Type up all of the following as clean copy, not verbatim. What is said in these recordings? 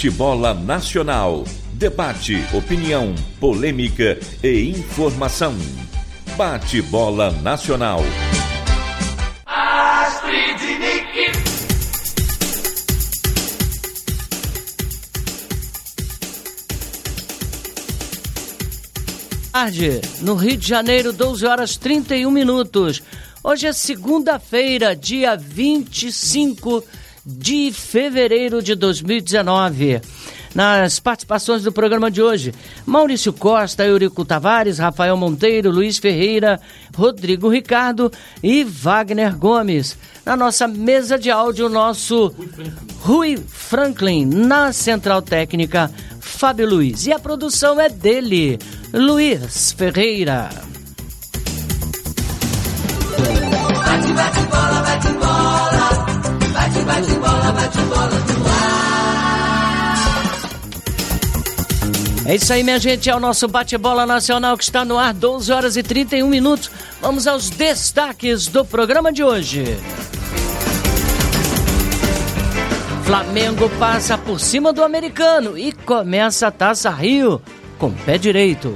Bate-bola Nacional. Debate, opinião, polêmica e informação. Bate-bola Nacional. Astrid Nick. Tarde, no Rio de Janeiro, 12 horas 31 minutos. Hoje é segunda-feira, dia 25 de fevereiro de 2019. Nas participações do programa de hoje, Maurício Costa, Eurico Tavares, Rafael Monteiro, Luiz Ferreira, Rodrigo Ricardo e Wagner Gomes. Na nossa mesa de áudio, nosso Rui Franklin. Na central técnica, Fábio Luiz. E a produção é dele, Luiz Ferreira. Bate, bate, bola, bate, bola. Bate, bate, bola, bate, bola no ar. É isso aí, minha gente, é o nosso bate-bola nacional que está no ar, 12 horas e 31 minutos. Vamos aos destaques do programa de hoje. Flamengo passa por cima do Americano e começa a Taça Rio com o pé direito.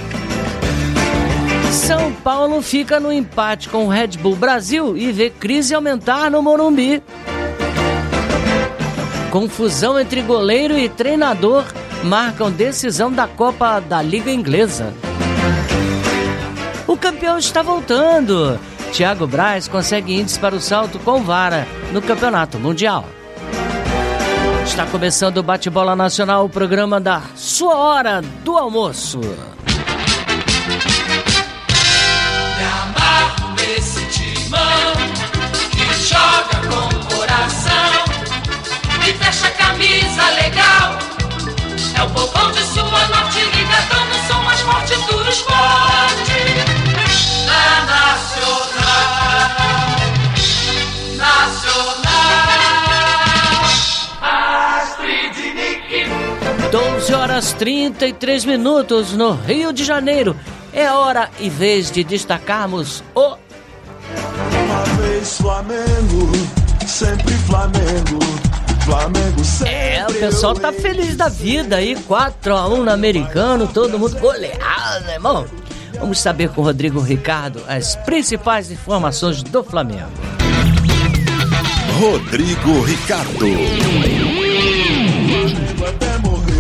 São Paulo fica no empate com o Red Bull Brasil e vê crise aumentar no Morumbi. Confusão entre goleiro e treinador marcam decisão da Copa da Liga Inglesa. O campeão está voltando. Thiago Braz consegue índice para o salto com vara no Campeonato Mundial. Está começando o Bate-Bola Nacional, o programa da sua hora do almoço. Me amarro nesse timão que joga com o coração e fecha a camisa legal. É o povão de sua norte ligadão no som mais forte do esporte. É nacional, nacional. Astrid Nick. 12 horas 33 minutos no Rio de Janeiro. É hora e vez de destacarmos o... Uma vez Flamengo, sempre Flamengo. Flamengo sempre. O pessoal tá feliz da vida aí, 4-1 no Americano, todo mundo goleado, né, irmão? Vamos saber com o Rodrigo Ricardo as principais informações do Flamengo. Rodrigo Ricardo. Até morrer.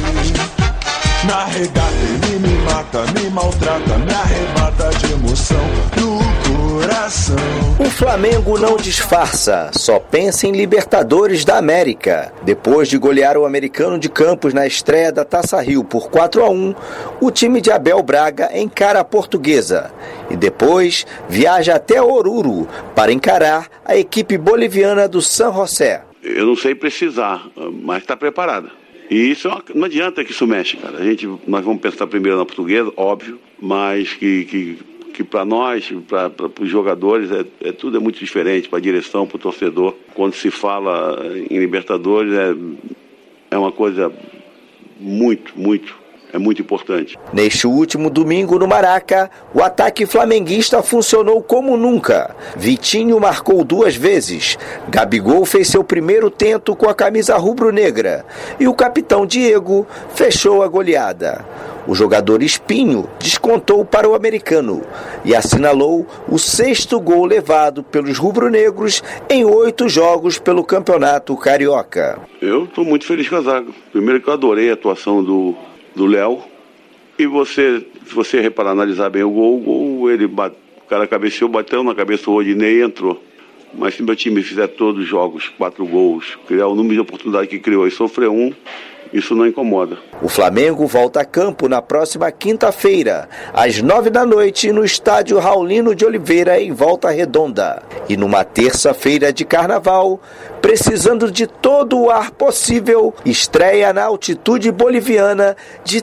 Na regata ele me mata, me maltrata, me arrebata de emoção no coração. O Flamengo não disfarça, só pensa em Libertadores da América. Depois de golear o Americano de Campos na estreia da Taça Rio por 4-1, o time de Abel Braga encara a Portuguesa e depois viaja até Oruro para encarar a equipe boliviana do San José. Eu não sei precisar, mas está preparada. E isso não adianta que isso mexe, cara. Nós vamos pensar primeiro na Portuguesa, óbvio, mas que para nós, para os jogadores, tudo é muito diferente, para a direção, para o torcedor. Quando se fala em Libertadores, é uma coisa muito importante. Neste último domingo no Maraca, o ataque flamenguista funcionou como nunca. Vitinho marcou 2 vezes, Gabigol fez seu primeiro tento com a camisa rubro-negra e o capitão Diego fechou a goleada. O jogador Espinho descontou para o Americano e assinalou o 6º gol levado pelos rubro-negros em 8 jogos pelo Campeonato Carioca. Eu estou muito feliz com a zaga. Primeiro que eu adorei a atuação do Léo. E se você reparar, analisar bem o gol, o cara cabeceou, bateu na cabeça, o Rodinei entrou. Mas se meu time fizer todos os jogos, 4 gols, criar o número de oportunidade que criou e sofrer um, isso não incomoda. O Flamengo volta a campo na próxima quinta-feira, às 9 da noite, no estádio Raulino de Oliveira, em Volta Redonda. E numa terça-feira de carnaval, precisando de todo o ar possível, estreia na altitude boliviana de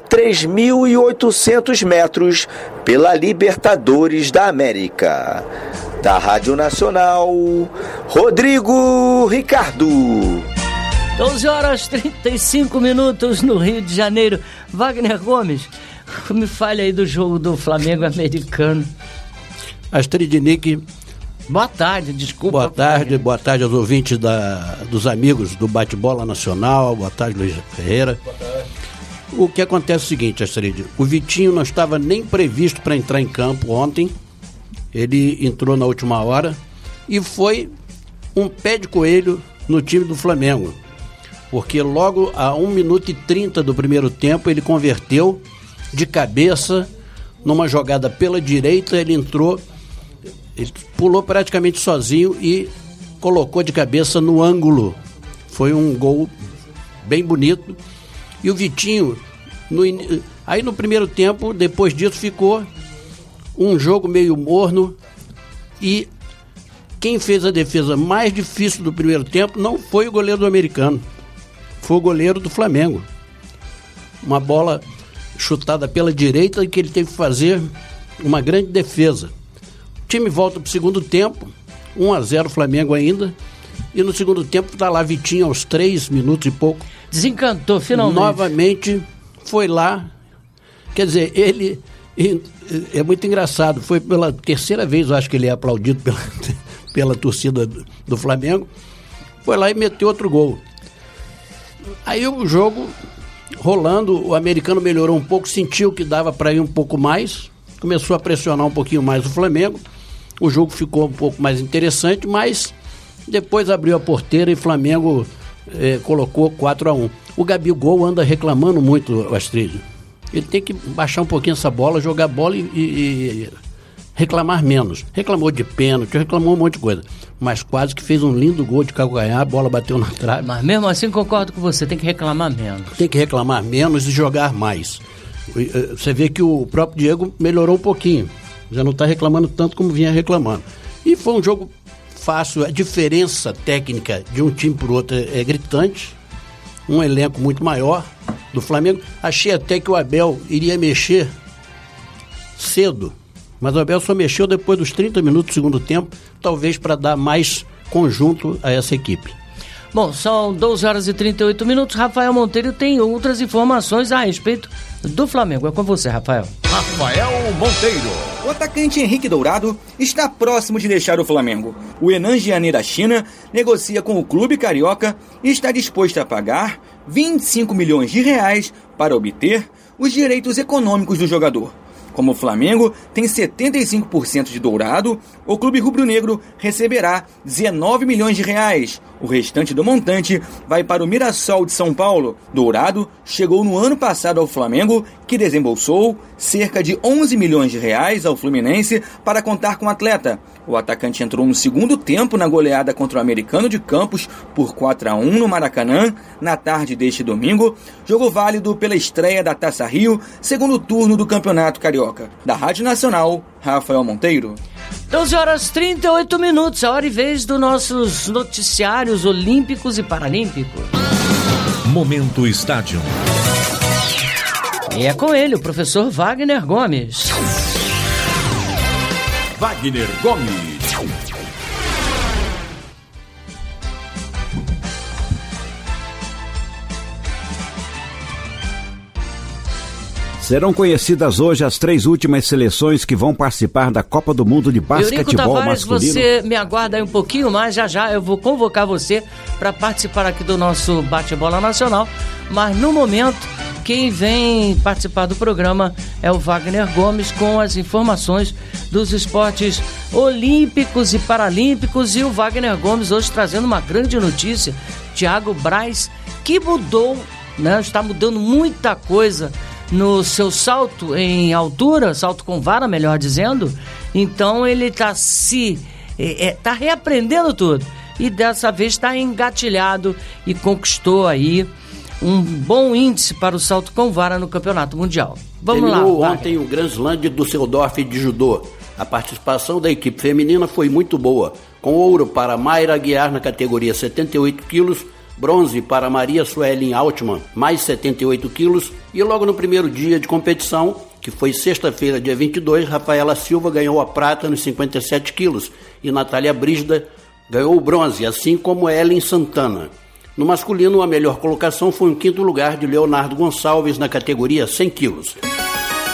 3.800 metros pela Libertadores da América. Da Rádio Nacional, Rodrigo Ricardo. 12 horas 35 minutos no Rio de Janeiro. Wagner Gomes, me fale aí do jogo do Flamengo Americano. Astrid Nick, Boa tarde, desculpa. Boa tarde aos ouvintes dos amigos do Bate-Bola Nacional. Boa tarde, Luiz Ferreira. Boa tarde. O que acontece é o seguinte, Astrid, o Vitinho não estava nem previsto para entrar em campo ontem, ele entrou na última hora e foi um pé de coelho no time do Flamengo, porque logo a 1 minuto e 30 do primeiro tempo ele converteu de cabeça numa jogada pela direita, ele entrou, ele pulou praticamente sozinho e colocou de cabeça no ângulo. Foi um gol bem bonito. E o Vitinho, aí no primeiro tempo, depois disso ficou um jogo meio morno, e quem fez a defesa mais difícil do primeiro tempo não foi o goleiro do americano, foi o goleiro do Flamengo. Uma bola chutada pela direita que ele teve que fazer uma grande defesa. O time volta para o segundo tempo, 1-0 Flamengo ainda, e no segundo tempo está lá Vitinho aos 3 minutos e pouco. Desencantou finalmente. Novamente foi lá, quer dizer, ele é muito engraçado, foi pela terceira vez, eu acho que ele é aplaudido pela torcida do Flamengo, foi lá e meteu outro gol. Aí o jogo rolando, o americano melhorou um pouco, sentiu que dava para ir um pouco mais, começou a pressionar um pouquinho mais o Flamengo, o jogo ficou um pouco mais interessante, mas depois abriu a porteira e o Flamengo colocou 4-1. O Gabigol anda reclamando muito, Astrid. Ele tem que baixar um pouquinho essa bola, jogar bola e reclamar menos. Reclamou de pênalti, reclamou um monte de coisa, mas quase que fez um lindo gol de calcanhar, a bola bateu na trave. Mas mesmo assim concordo com você, tem que reclamar menos. Tem que reclamar menos e jogar mais. Você vê que o próprio Diego melhorou um pouquinho, já não está reclamando tanto como vinha reclamando. E foi um jogo fácil, a diferença técnica de um time para o outro é gritante, um elenco muito maior do Flamengo. Achei até que o Abel iria mexer cedo, mas o Abel só mexeu depois dos 30 minutos do segundo tempo, talvez para dar mais conjunto a essa equipe. Bom, são 12h38. Rafael Monteiro tem outras informações a respeito do Flamengo. É com você, Rafael. Rafael Monteiro. O atacante Henrique Dourado está próximo de deixar o Flamengo. O Henan Jiané da China negocia com o clube carioca e está disposto a pagar 25 milhões de reais para obter os direitos econômicos do jogador. Como o Flamengo tem 75% de Dourado, o clube rubro-negro receberá 19 milhões de reais. O restante do montante vai para o Mirassol de São Paulo. Dourado chegou no ano passado ao Flamengo, que desembolsou cerca de 11 milhões de reais ao Fluminense para contar com o atleta. O atacante entrou no segundo tempo na goleada contra o Americano de Campos por 4-1 no Maracanã, na tarde deste domingo, jogo válido pela estreia da Taça Rio, segundo turno do Campeonato Carioca. Da Rádio Nacional, Rafael Monteiro. 12h38, a hora e vez dos nossos noticiários olímpicos e paralímpicos. Momento Estádio. E é com ele, o professor Wagner Gomes. Wagner Gomes. Serão conhecidas hoje as 3 últimas seleções que vão participar da Copa do Mundo de Basquetebol Tavares, Masculino. Você me aguarda aí um pouquinho mais, já eu vou convocar você para participar aqui do nosso Bate-Bola Nacional, mas no momento quem vem participar do programa é o Wagner Gomes com as informações dos esportes olímpicos e paralímpicos, e o Wagner Gomes hoje trazendo uma grande notícia. Thiago Braz, que mudou, né, está mudando muita coisa no seu salto em altura, salto com vara, melhor dizendo. Então ele está tá reaprendendo tudo, e dessa vez está engatilhado e conquistou aí um bom índice para o salto com vara no Campeonato Mundial. Vamos Terminou lá. Ontem o Grand Slam de Düsseldorf de judô. A participação da equipe feminina foi muito boa, com ouro para Mayra Aguiar na categoria 78 quilos, bronze para Maria Suelen Altman, mais 78 quilos, e logo no primeiro dia de competição, que foi sexta-feira, dia 22, Rafaela Silva ganhou a prata nos 57 quilos e Natália Brígida ganhou o bronze, assim como Ellen Santana. No masculino, a melhor colocação foi o 5º lugar de Leonardo Gonçalves na categoria 100 quilos.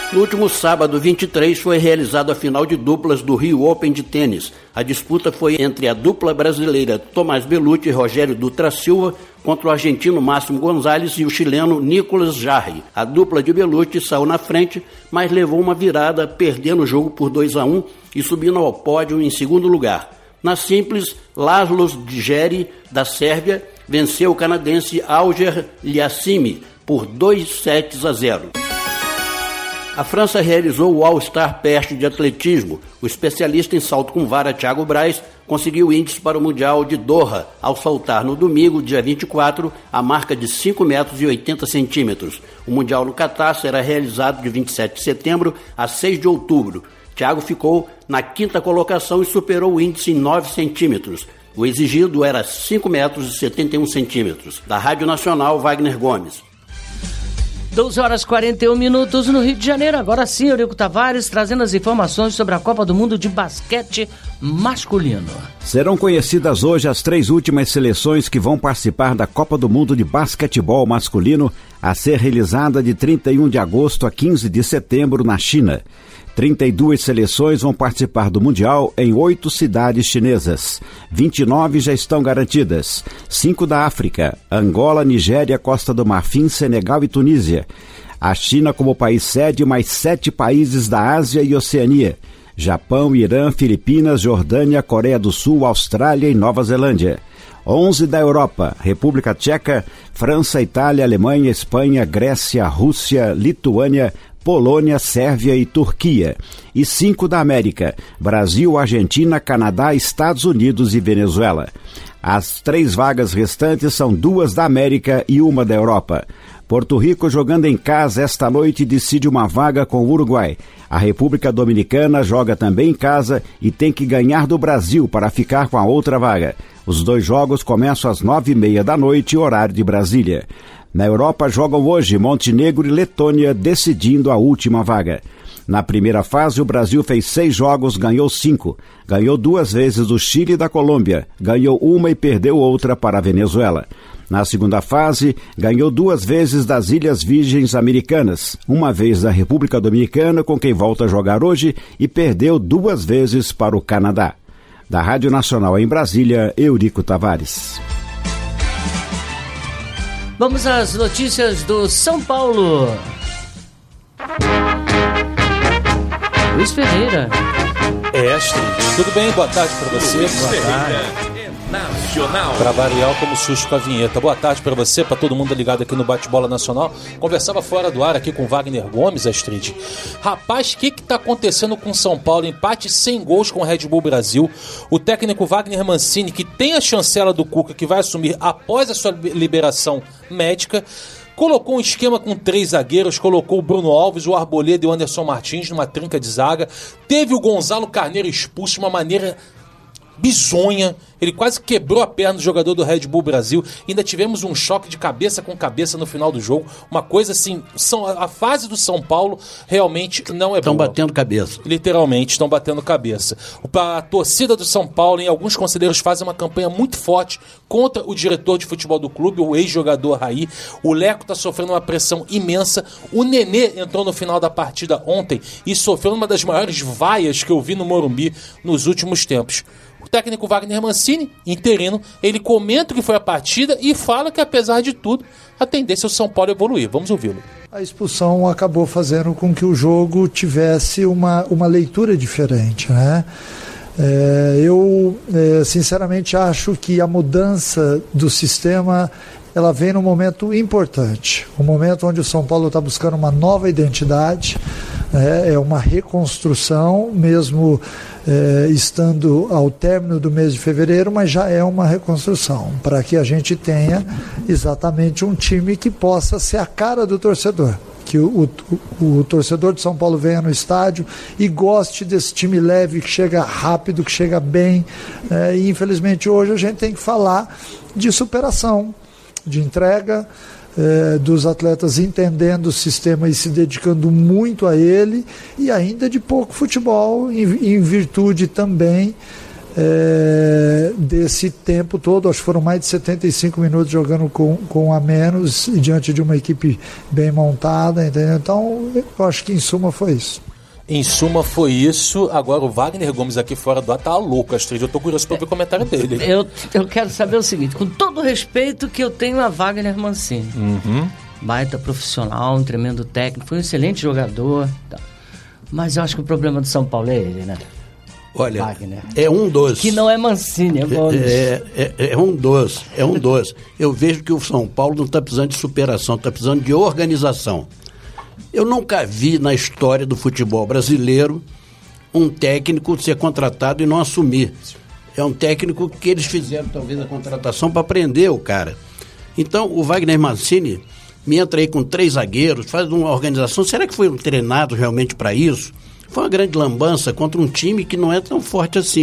No último sábado, 23, foi realizada a final de duplas do Rio Open de tênis. A disputa foi entre a dupla brasileira Tomás Bellucci e Rogério Dutra Silva contra o argentino Máximo Gonzalez e o chileno Nicolas Jarry. A dupla de Bellucci saiu na frente, mas levou uma virada, perdendo o jogo por 2-1 e subindo ao pódio em segundo lugar. Na simples, Laszlo Djeri, da Sérvia, venceu o canadense Auger Aliassime por 2-0. A França realizou o All-Star Peste de atletismo. O especialista em salto com vara Thiago Braz conseguiu índice para o Mundial de Doha ao saltar no domingo, dia 24, a marca de 5 metros e 80 centímetros. O Mundial no Catar será realizado de 27 de setembro a 6 de outubro. Thiago ficou na 5ª colocação e superou o índice em 9 centímetros. O exigido era 5 metros e 71 centímetros. Da Rádio Nacional, Wagner Gomes. 12h41 no Rio de Janeiro. Agora sim, Eurico Tavares trazendo as informações sobre a Copa do Mundo de basquete masculino. Serão conhecidas hoje as 3 últimas seleções que vão participar da Copa do Mundo de basquetebol masculino, a ser realizada de 31 de agosto a 15 de setembro na China. 32 seleções vão participar do Mundial em 8 cidades chinesas. 29 já estão garantidas. 5 da África: Angola, Nigéria, Costa do Marfim, Senegal e Tunísia. A China como país sede, mais 7 países da Ásia e Oceania: Japão, Irã, Filipinas, Jordânia, Coreia do Sul, Austrália e Nova Zelândia. 11 da Europa: República Tcheca, França, Itália, Alemanha, Espanha, Grécia, Rússia, Lituânia, Polônia, Sérvia e Turquia. E 5 da América: Brasil, Argentina, Canadá, Estados Unidos e Venezuela. As 3 vagas restantes são 2 da América e 1 da Europa. Porto Rico, jogando em casa esta noite, decide uma vaga com o Uruguai. A República Dominicana joga também em casa e tem que ganhar do Brasil para ficar com a outra vaga. Os 2 jogos começam às 9h30 da noite, horário de Brasília. Na Europa jogam hoje Montenegro e Letônia, decidindo a última vaga. Na primeira fase, o Brasil fez 6 jogos, ganhou 5. Ganhou 2 vezes do Chile e da Colômbia, ganhou 1 e perdeu outra para a Venezuela. Na segunda fase, ganhou 2 vezes das Ilhas Virgens Americanas, 1 vez da República Dominicana, com quem volta a jogar hoje, e perdeu 2 vezes para o Canadá. Da Rádio Nacional em Brasília, Eurico Tavares. Vamos às notícias do São Paulo. Luiz Ferreira. Astrid, tudo bem? Boa tarde para você. Boa tarde. Nacional. Para variar, como susto com a vinheta. Boa tarde para você, para todo mundo ligado aqui no Bate-Bola Nacional. Conversava fora do ar aqui com Wagner Gomes, Astrid. Rapaz, o que tá acontecendo com São Paulo? Empate sem gols com o Red Bull Brasil. O técnico Wagner Mancini, que tem a chancela do Cuca, que vai assumir após a sua liberação médica, colocou um esquema com 3 zagueiros, colocou o Bruno Alves, o Arboleda e o Anderson Martins numa trinca de zaga. Teve o Gonzalo Carneiro expulso de uma maneira bizonha. Ele quase quebrou a perna do jogador do Red Bull Brasil. Ainda tivemos um choque de cabeça com cabeça no final do jogo. Uma coisa assim, a fase do São Paulo realmente não é boa. Estão batendo cabeça. Literalmente, estão batendo cabeça. A torcida do São Paulo, e alguns conselheiros fazem uma campanha muito forte contra o diretor de futebol do clube, o ex-jogador Raí. O Leco está sofrendo uma pressão imensa. O Nenê entrou no final da partida ontem e sofreu uma das maiores vaias que eu vi no Morumbi nos últimos tempos. O técnico Wagner Mancini, interino, ele comenta o que foi a partida e fala que, apesar de tudo, a tendência é o São Paulo evoluir. Vamos ouvi-lo. A expulsão acabou fazendo com que o jogo tivesse uma leitura diferente, né? Eu sinceramente acho que a mudança do sistema ela vem num momento importante, um momento onde o São Paulo está buscando uma nova identidade, é uma reconstrução, mesmo estando ao término do mês de fevereiro, mas já é uma reconstrução, para que a gente tenha exatamente um time que possa ser a cara do torcedor, que o torcedor de São Paulo venha no estádio e goste desse time leve, que chega rápido, que chega bem, e infelizmente hoje a gente tem que falar de superação, de entrega, dos atletas entendendo o sistema e se dedicando muito a ele, e ainda de pouco futebol, em virtude também desse tempo todo. Acho que foram mais de 75 minutos jogando com a menos e diante de uma equipe bem montada, entendeu? Então, eu acho que em suma foi isso. Em suma foi isso. Agora o Wagner Gomes aqui fora do ar tá louco, Astrid. Eu tô curioso pra ver o comentário dele. Eu quero saber o seguinte, com todo o respeito que eu tenho a Wagner Mancini. Baita profissional, um tremendo técnico, foi um excelente jogador. Mas eu acho que o problema do São Paulo é ele, né? Olha, Wagner. é um dos. Que não é Mancini, é Gomes. É um dos. Eu vejo que o São Paulo não está precisando de superação, está precisando de organização. Eu nunca vi na história do futebol brasileiro um técnico ser contratado e não assumir. É um técnico que eles fizeram talvez a contratação para prender o cara. Então o Wagner Mancini me entra aí com 3 zagueiros, faz uma organização. Será que foi treinado realmente para isso? Foi uma grande lambança contra um time que não é tão forte assim,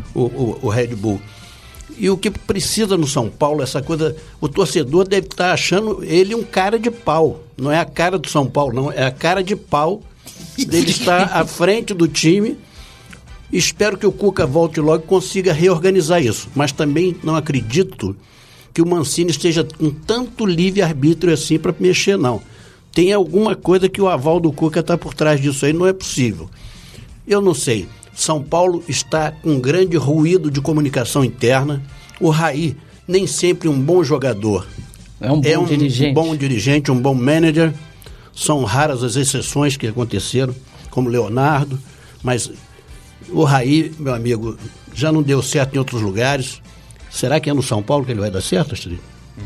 o Red Bull. E o que precisa no São Paulo, essa coisa, o torcedor deve estar achando ele um cara de pau. Não é a cara do São Paulo, não, é a cara de pau dele estar à frente do time. Espero que o Cuca volte logo e consiga reorganizar isso. Mas também não acredito que o Mancini esteja com tanto livre-arbítrio assim para mexer, não. Tem alguma coisa que o aval do Cuca está por trás disso aí, não é possível. Eu não sei. São Paulo está com um grande ruído de comunicação interna. O Raí, nem sempre um bom jogador. É um bom dirigente, um bom manager. São raras as exceções que aconteceram, como Leonardo. Mas o Raí, meu amigo, já não deu certo em outros lugares. Será que é no São Paulo que ele vai dar certo, Astrid?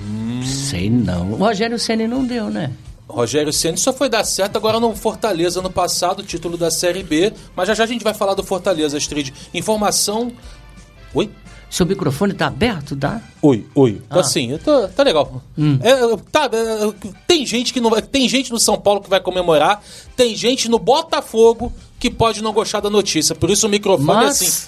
Sei não. O Rogério Ceni não deu, né? Rogério Ceni só foi dar certo agora no Fortaleza no passado, título da Série B, mas já a gente vai falar do Fortaleza, Astrid. Informação... Oi? Seu microfone tá aberto, tá? Oi. Assim, tá legal. Tem gente que não vai, tem gente no São Paulo que vai comemorar, tem gente no Botafogo que pode não gostar da notícia. Por isso o microfone é assim.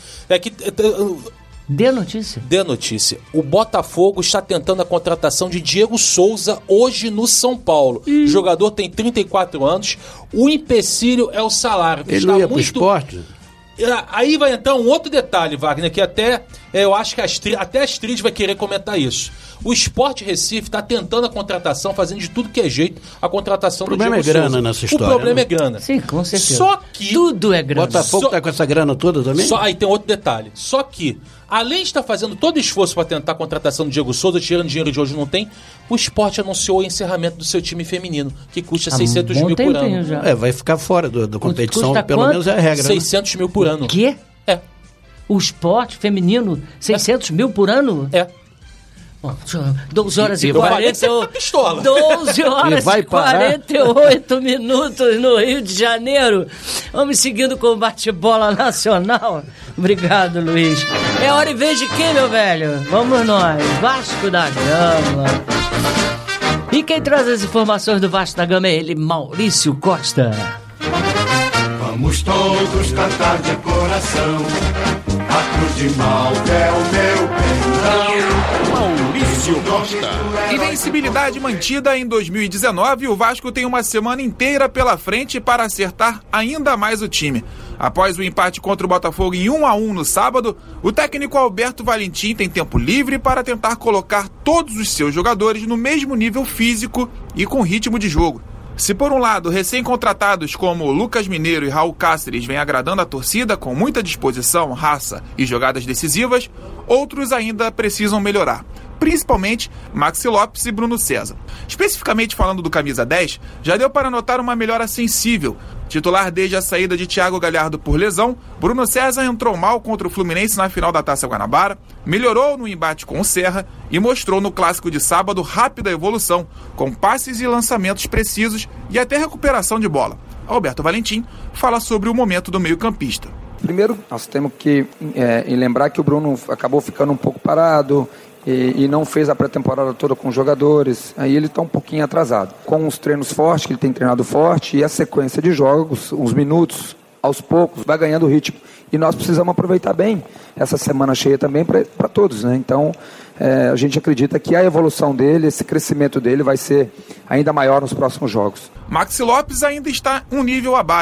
Dê notícia. Dê notícia. O Botafogo está tentando a contratação de Diego Souza hoje no São Paulo. O jogador tem 34 anos. O empecilho é o salário. Ele não ia pro esporte? Aí vai entrar um outro detalhe, Wagner, que até eu acho que até a Astrid vai querer comentar isso. O Sport Recife está tentando a contratação, fazendo de tudo que é jeito a contratação do Diego Souza. O problema é grana nessa história. O problema é grana. Sim, com certeza. Só que... Tudo é grana. Botafogo está com essa grana toda também? Aí tem outro detalhe. Só que, além de estar fazendo todo o esforço para tentar a contratação do Diego Souza, tirando dinheiro de hoje não tem, o Sport anunciou o encerramento do seu time feminino, que custa 600 mil por ano. Já. Vai ficar fora da competição, custa pelo quanto? menos é a regra. 600 mil por ano. O quê? É. O esporte feminino, 600 mil por ano? É. 12 horas e 48 e 48 minutos no Rio de Janeiro. Vamos seguindo com o bate-bola nacional. Obrigado, Luiz. É hora e vez de quem, meu velho? Vamos nós, Vasco da Gama. E quem traz as informações do Vasco da Gama é ele, Maurício Costa. Vamos todos cantar de coração, a cruz de Malta é o meu perdão. Maurício Costa. Invencibilidade mantida em 2019, o Vasco tem uma semana inteira pela frente para acertar ainda mais o time. Após o empate contra o Botafogo em 1-1 no sábado, o técnico Alberto Valentim tem tempo livre para tentar colocar todos os seus jogadores no mesmo nível físico e com ritmo de jogo. Se por um lado, recém-contratados como Lucas Mineiro e Raul Cáceres vêm agradando a torcida com muita disposição, raça e jogadas decisivas, outros ainda precisam melhorar, principalmente Maxi Lopes e Bruno César. Especificamente falando do camisa 10, já deu para notar uma melhora sensível. Titular desde a saída de Thiago Galhardo por lesão, Bruno César entrou mal contra o Fluminense na final da Taça Guanabara, melhorou no embate com o Serra e mostrou no clássico de sábado rápida evolução, com passes e lançamentos precisos e até recuperação de bola. Alberto Valentim fala sobre o momento do meio-campista. Primeiro, nós temos que lembrar que o Bruno acabou ficando um pouco parado, e não fez a pré-temporada toda com os jogadores, aí ele está um pouquinho atrasado. Com os treinos fortes, que ele tem treinado forte, e a sequência de jogos, uns minutos, aos poucos, vai ganhando ritmo. E nós precisamos aproveitar bem essa semana cheia também para todos, né? Então, a gente acredita que a evolução dele, esse crescimento dele vai ser ainda maior nos próximos jogos. Maxi Lopes ainda está um nível abaixo.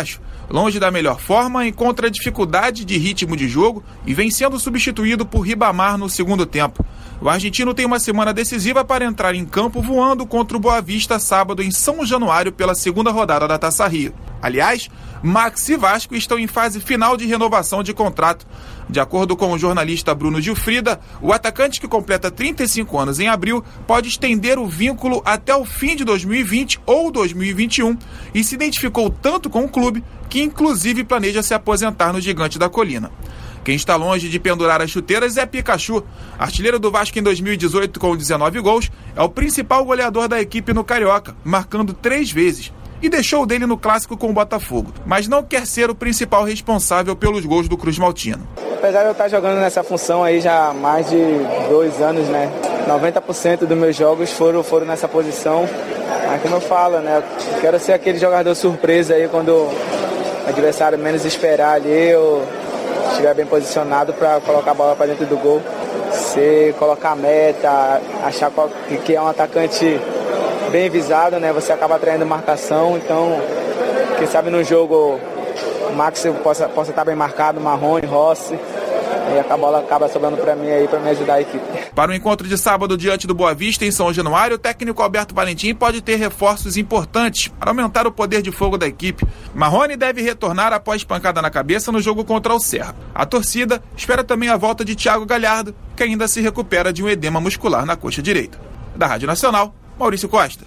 longe da melhor forma, encontra dificuldade de ritmo de jogo e vem sendo substituído por Ribamar no segundo tempo. O argentino tem uma semana decisiva para entrar em campo voando contra o Boa Vista sábado em São Januário pela segunda rodada da Taça Rio. Aliás, Max e Vasco estão em fase final de renovação de contrato. De acordo com o jornalista Bruno Gilfrida, o atacante que completa 35 anos em abril pode estender o vínculo até o fim de 2020 ou 2021 e se identificou tanto com o clube que inclusive planeja se aposentar no Gigante da Colina. Quem está longe de pendurar as chuteiras é Pikachu. Artilheiro do Vasco em 2018 com 19 gols, é o principal goleador da equipe no Carioca, marcando 3 vezes. E deixou o dele no clássico com o Botafogo, mas não quer ser o principal responsável pelos gols do Cruz Maltino. Apesar de eu estar jogando nessa função aí já há mais de 2 anos, né? 90% dos meus jogos foram nessa posição. Mas como eu falo, né? Eu quero ser aquele jogador surpresa aí quando o adversário menos esperar ali, eu estiver bem posicionado para colocar a bola para dentro do gol. Você colocar a meta, achar que é um atacante bem visado, né? Você acaba atraindo marcação, então quem sabe no jogo o Max possa estar bem marcado, Marrone, Rossi, e a bola acaba sobrando para mim aí para me ajudar a equipe. Para o encontro de sábado diante do Boa Vista em São Januário, o técnico Alberto Valentim pode ter reforços importantes para aumentar o poder de fogo da equipe. Marrone deve retornar após pancada na cabeça no jogo contra o Serra. A torcida espera também a volta de Thiago Galhardo, que ainda se recupera de um edema muscular na coxa direita. Da Rádio Nacional, Maurício Costa.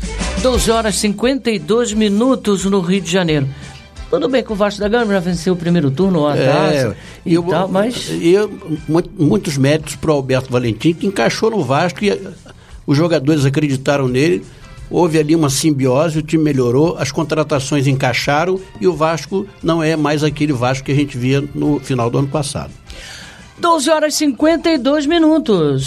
12h52 no Rio de Janeiro. Tudo bem que o Vasco da Gama já venceu o primeiro turno, a taça e tal, mas... Muitos méritos para o Alberto Valentim, que encaixou no Vasco e os jogadores acreditaram nele. Houve ali uma simbiose, o time melhorou, as contratações encaixaram e o Vasco não é mais aquele Vasco que a gente via no final do ano passado. 12h52.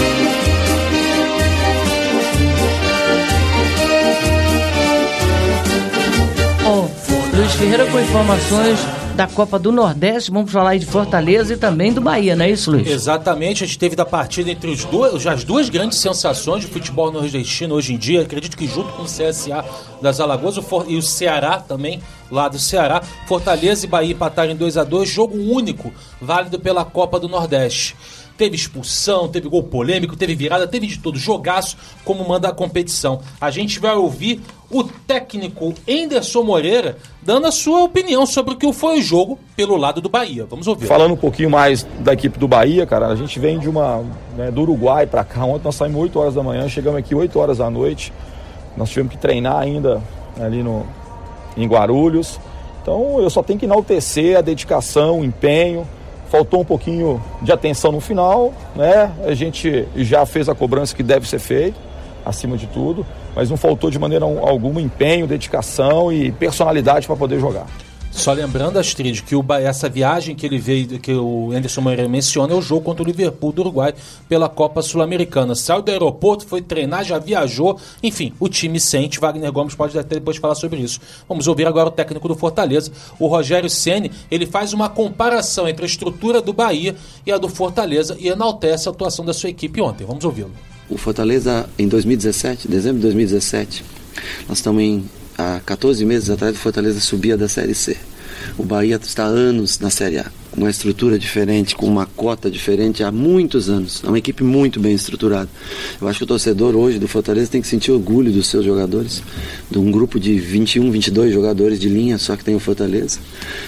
Luiz Ferreira com informações da Copa do Nordeste. Vamos falar aí de Fortaleza e também do Bahia, não é isso, Luiz? Exatamente, a gente teve da partida entre as duas grandes sensações de futebol nordestino hoje em dia. Acredito que junto com o CSA das Alagoas e o Ceará também, lá do Ceará, Fortaleza e Bahia empataram em 2-2, jogo único, válido pela Copa do Nordeste. Teve expulsão, teve gol polêmico, teve virada, teve de todo, jogaço, como manda a competição. A gente vai ouvir o técnico Enderson Moreira dando a sua opinião sobre o que foi o jogo pelo lado do Bahia. Vamos ouvir. Falando um pouquinho mais da equipe do Bahia, cara, a gente vem de do Uruguai pra cá. Ontem nós saímos 8 horas da manhã, chegamos aqui 8 horas da noite. Nós tivemos que treinar ainda ali em Guarulhos. Então eu só tenho que enaltecer a dedicação, o empenho. Faltou um pouquinho de atenção no final, né? A gente já fez a cobrança que deve ser feita, acima de tudo, mas não faltou de maneira alguma empenho, dedicação e personalidade para poder jogar. Só lembrando, Astrid, que essa viagem que ele veio, que o Enderson Moreira menciona, é o jogo contra o Liverpool do Uruguai pela Copa Sul-Americana. Saiu do aeroporto, foi treinar, já viajou. Enfim, o time sente. Wagner Gomes pode até depois falar sobre isso. Vamos ouvir agora o técnico do Fortaleza, o Rogério Ceni. Ele faz uma comparação entre a estrutura do Bahia e a do Fortaleza e enaltece a atuação da sua equipe ontem. Vamos ouvi-lo. O Fortaleza, em 2017, dezembro de 2017, nós estamos há 14 meses atrás, o Fortaleza subia da Série C. O Bahia está há anos na Série A, com uma estrutura diferente, com uma cota diferente há muitos anos. É uma equipe muito bem estruturada. Eu acho que o torcedor hoje do Fortaleza tem que sentir orgulho dos seus jogadores, de um grupo de 21, 22 jogadores de linha, só que tem o Fortaleza,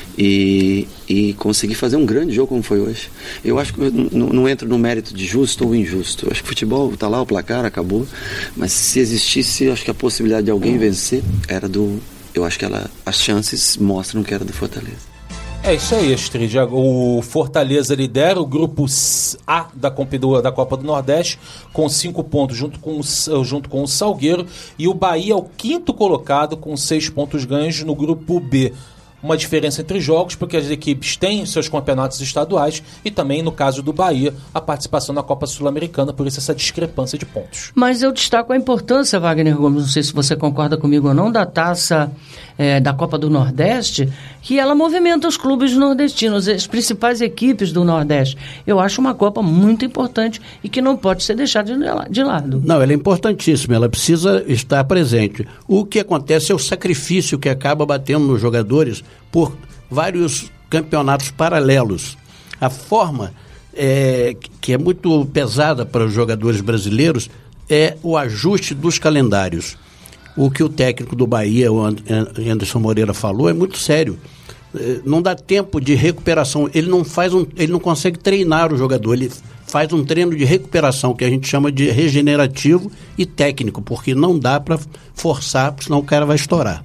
e conseguir fazer um grande jogo como foi hoje. Eu acho que eu não entro no mérito de justo ou injusto. Eu acho que o futebol está lá, o placar acabou, mas se existisse, eu acho que a possibilidade de alguém vencer era do... Eu acho que as chances mostram que era do Fortaleza. É isso aí, Astrid. O Fortaleza lidera o grupo A da Copa do Nordeste com 5 pontos, junto com o Salgueiro, e o Bahia é o 5º colocado com 6 pontos ganhos no grupo B. Uma diferença entre jogos, porque as equipes têm seus campeonatos estaduais e também, no caso do Bahia, a participação na Copa Sul-Americana, por isso essa discrepância de pontos. Mas eu destaco a importância, Wagner Gomes, não sei se você concorda comigo ou não, da taça da Copa do Nordeste, que ela movimenta os clubes nordestinos, as principais equipes do Nordeste. Eu acho uma Copa muito importante e que não pode ser deixada de lado. Não, ela é importantíssima, ela precisa estar presente. O que acontece é o sacrifício que acaba batendo nos jogadores por vários campeonatos paralelos. A forma que é muito pesada para os jogadores brasileiros é o ajuste dos calendários. O que o técnico do Bahia, o Anderson Moreira, falou é muito sério. Não dá tempo de recuperação. Ele não consegue treinar o jogador. Ele faz um treino de recuperação, que a gente chama de regenerativo e técnico, porque não dá para forçar, senão o cara vai estourar.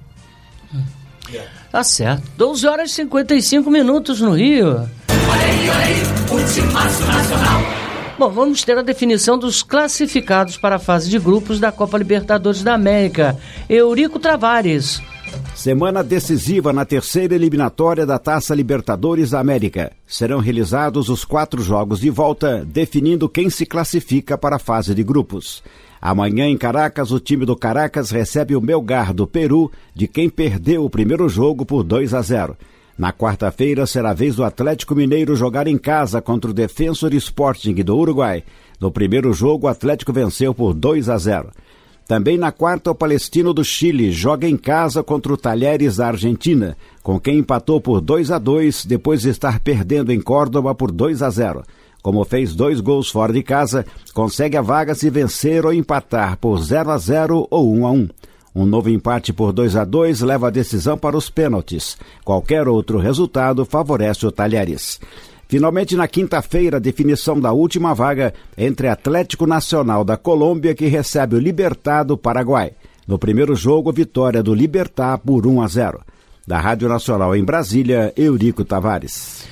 Tá certo. 12 horas e 55 minutos no Rio. Olha aí, o Timaço Nacional. Bom, vamos ter a definição dos classificados para a fase de grupos da Copa Libertadores da América. Eurico Travares. Semana decisiva na terceira eliminatória da Taça Libertadores da América. Serão realizados os 4 jogos de volta, definindo quem se classifica para a fase de grupos. Amanhã em Caracas, o time do Caracas recebe o Melgar do Peru, de quem perdeu o primeiro jogo por 2-0. Na quarta-feira será a vez do Atlético Mineiro jogar em casa contra o Defensor Sporting do Uruguai. No primeiro jogo, o Atlético venceu por 2-0. Também na quarta, o Palestino do Chile joga em casa contra o Talheres da Argentina, com quem empatou por 2-2 depois de estar perdendo em Córdoba por 2-0. Como fez 2 gols fora de casa, consegue a vaga se vencer ou empatar por 0-0 ou 1-1. Um novo empate por 2-2 leva a decisão para os pênaltis. Qualquer outro resultado favorece o Talheres. Finalmente, na quinta-feira, a definição da última vaga entre Atlético Nacional da Colômbia, que recebe o Libertad do Paraguai. No primeiro jogo, vitória do Libertad por 1-0. Da Rádio Nacional em Brasília, Eurico Tavares.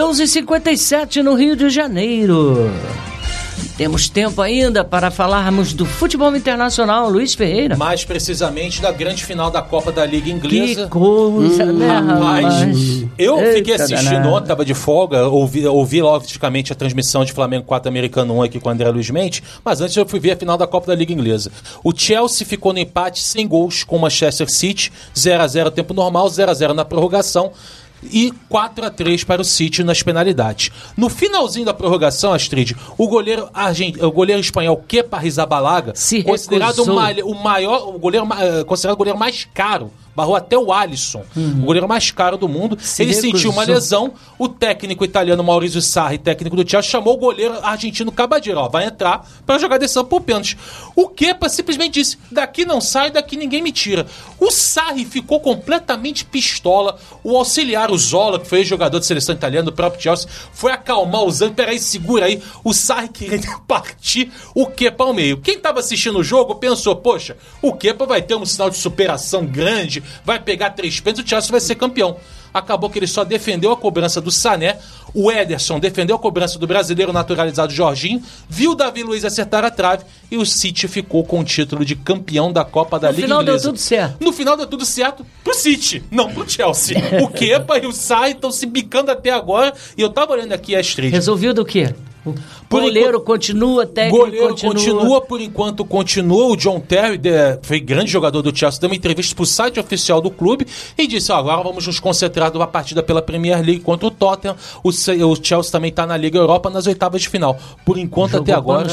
12h57 no Rio de Janeiro. Temos tempo ainda para falarmos do futebol internacional, Luiz Ferreira. Mais precisamente da grande final da Copa da Liga Inglesa. Que coisa, né, rapaz? Eu fiquei Eita, assistindo danado. ontem, estava de folga, ouvi logicamente a transmissão de Flamengo 4 Americano 1 aqui com o André Luiz Mendes, mas antes eu fui ver a final da Copa da Liga Inglesa. O Chelsea ficou no empate sem gols com o Manchester City, 0-0 tempo normal, 0-0 na prorrogação. E 4-3 para o City nas penalidades. No finalzinho da prorrogação, Astrid, o goleiro espanhol Kepa Arrizabalaga, considerado considerado o goleiro mais caro, barrou até o Alisson, o goleiro mais caro do mundo. Ele sentiu uma lesão. O técnico italiano Maurizio Sarri, técnico do Chelsea, chamou o goleiro argentino Cabadeiro, vai entrar para jogar decisão por pênalti. O Kepa simplesmente disse: daqui não sai, daqui ninguém me tira. O Sarri ficou completamente pistola. O auxiliar, o Zola, que foi jogador de seleção italiana do próprio Chelsea, foi acalmar o Zan. Peraí, segura aí. O Sarri queria partir o Kepa ao meio. Quem estava assistindo o jogo pensou: poxa, o Kepa vai ter um sinal de superação grande, vai pegar 3 pênaltis, o Chelsea vai ser campeão. Acabou que ele só defendeu a cobrança do Sané, o Ederson defendeu a cobrança do brasileiro naturalizado Jorginho, viu o Davi Luiz acertar a trave e o City ficou com o título de campeão da Copa da Liga Inglesa. No final deu tudo certo. No final deu tudo certo pro City, não pro Chelsea. O Kepa e o Sarri estão se bicando até agora e eu tava olhando aqui a Astrid. Resolvido o quê? O goleiro continua, técnico continua, por enquanto continua. O John Terry, foi grande jogador do Chelsea, deu uma entrevista pro site oficial do clube e disse: agora vamos nos concentrar numa partida pela Premier League contra o Tottenham. O Chelsea também está na Liga Europa nas oitavas de final. Por enquanto, até agora.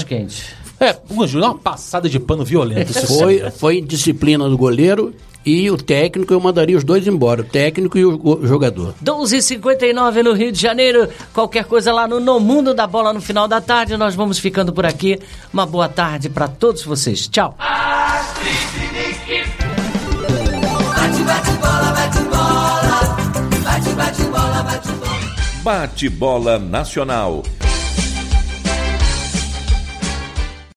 Uma passada de pano violento. Foi disciplina do goleiro e o técnico. Eu mandaria os dois embora, o técnico e o jogador. 12h59 no Rio de Janeiro. Qualquer coisa lá no Mundo da Bola no final da tarde. Nós vamos ficando por aqui. Uma boa tarde para todos vocês. Tchau. Bate-bola nacional.